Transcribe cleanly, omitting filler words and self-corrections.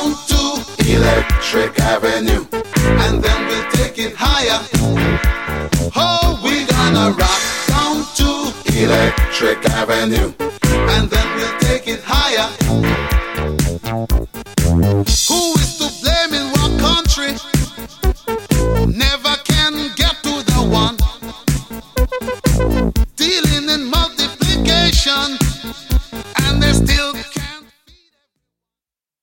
down to Electric Avenue, and then we'll take it higher. Oh, we're gonna rock down to Electric Avenue, and then we'll take it higher. Who is